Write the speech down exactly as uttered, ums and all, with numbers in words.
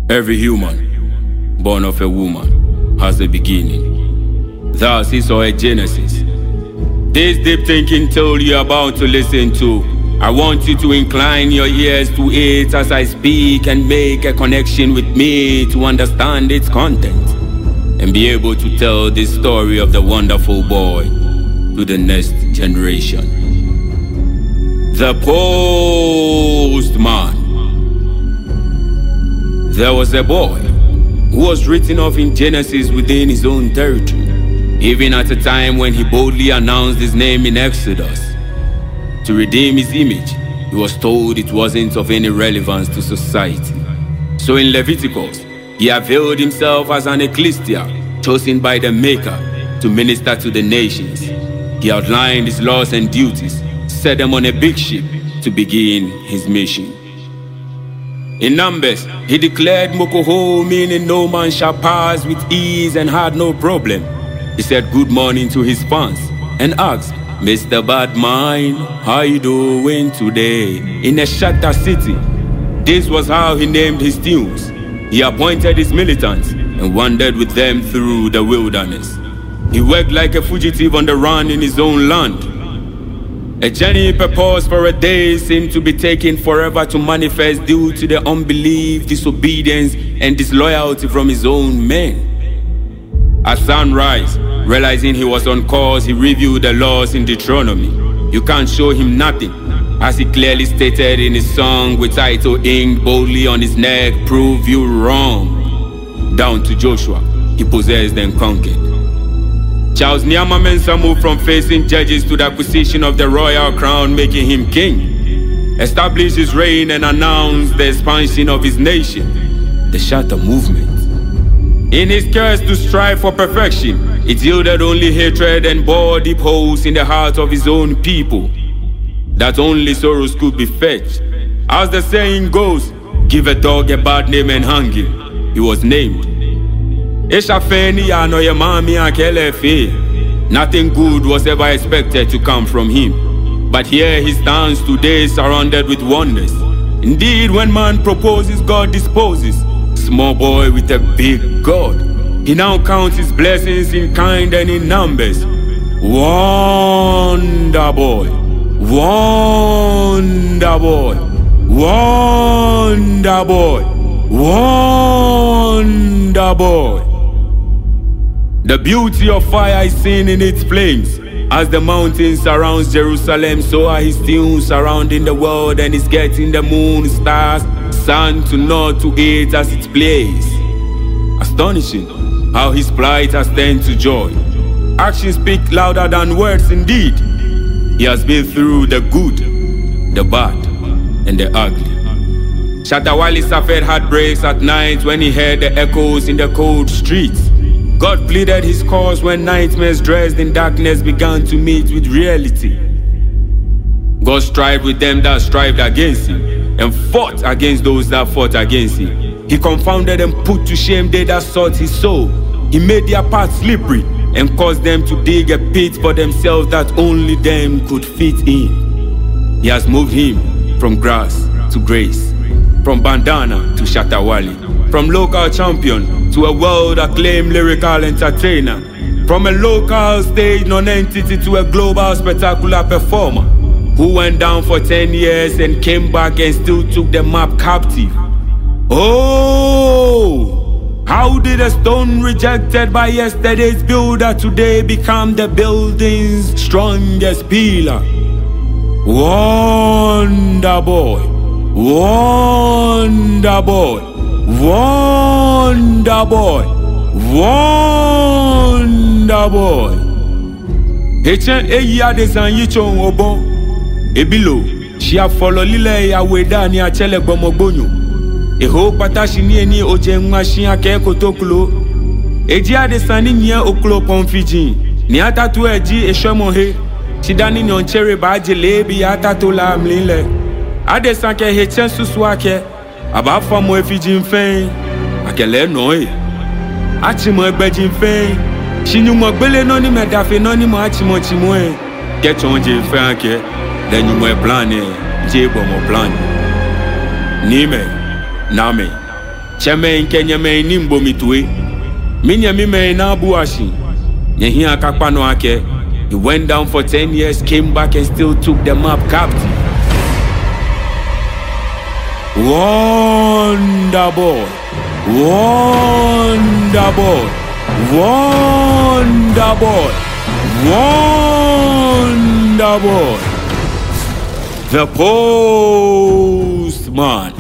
Every human, born of a woman, has a beginning. Thus he saw a Genesis. This deep thinking tale you're about to listen to, I want you to incline your ears to it as I speak and make a connection with me to understand its content and be able to tell this story of the wonderful boy to the next generation. The Postman. There was a boy who was written off in Genesis within his own territory, even at a time when he boldly announced his name in Exodus. To redeem his image, he was told it wasn't of any relevance to society. So in Leviticus, he availed himself as an ecclesia chosen by the Maker to minister to the nations. He outlined his laws and duties, set them on a big ship to begin his mission. In Numbers, he declared Mokoho, meaning no man shall pass, with ease and had no problem. He said good morning to his fans and asked, Mister Badman, how you doing today? In a shattered city, this was how he named his tunes. He appointed his militants and wandered with them through the wilderness. He worked like a fugitive on the run in his own land. A journey purposed for a day seemed to be taking forever to manifest due to the unbelief, disobedience, and disloyalty from his own men. At sunrise, realizing he was on course, he reviewed the laws in Deuteronomy. You can't show him nothing, as he clearly stated in his song with title inked boldly on his neck, prove you wrong. Down to Joshua, he possessed and conquered. Charles Nyama Mensah moved from facing judges to the acquisition of the royal crown, making him king. Established his reign and announced the expansion of his nation, the Shatta movement. In his quest to strive for perfection, it yielded only hatred and bore deep holes in the heart of his own people that only sorrows could be fetched. As the saying goes, give a dog a bad name and hang him. He was named. Nothing good was ever expected to come from him. But here he stands today surrounded with wonders. Indeed, when man proposes, God disposes. Small boy with a big God. He now counts his blessings in kind and in numbers. Wonder boy. Wonder boy. Wonder boy. Wonder boy. The beauty of fire is seen in its flames. As the mountain surrounds Jerusalem, so are his tunes surrounding the world, and is getting the moon, stars, sun to nod to it as it plays. Astonishing how his plight has turned to joy. Actions speak louder than words indeed. He has been through the good, the bad, and the ugly. Shatta Wale suffered heartbreaks at night when he heard the echoes in the cold streets. God pleaded his cause when nightmares dressed in darkness began to meet with reality. God strived with them that strived against him, and fought against those that fought against him. He confounded and put to shame they that sought his soul. He made their path slippery and caused them to dig a pit for themselves that only them could fit in. He has moved him from grass to grace, from bandana to Shatta Wale, from local champion to a world-acclaimed lyrical entertainer, from a local stage non-entity to a global spectacular performer, who went down for ten years and came back and still took the map captive. Oh, how did a stone rejected by yesterday's builder today become the building's strongest pillar? Wonder boy, wonder boy, wonder boy, wonder boy. Echen eya desan yichon obon. Ebilo, shia follow lile ya weda ni achele gbomogbonyo. Eho patashi ni eni oje nwashi ake kotoklo. Eji adesan ni nye oklo konfijin. Ni atatu eji eshomohe. Shidani ni onchere baje lebi atatu la mlile. Adesan ke hechen suswake. Aba famo efijin fen. Akele noe. Achimo egbeji fen. Shinyumo gbele no ni medafe no ni mo achimo chimo e. Kechonje fen ake. Then you may plan it, J-Bomb plan. Nime, Name, Chairman Kenya main nimbo mitwe. Minya mi main na buashi. Nyehia kakpano ake. He went down for ten years, came back and still took the map captive. Wonder boy. Wonder boy. Wonder boy. Wonder boy. The Postman.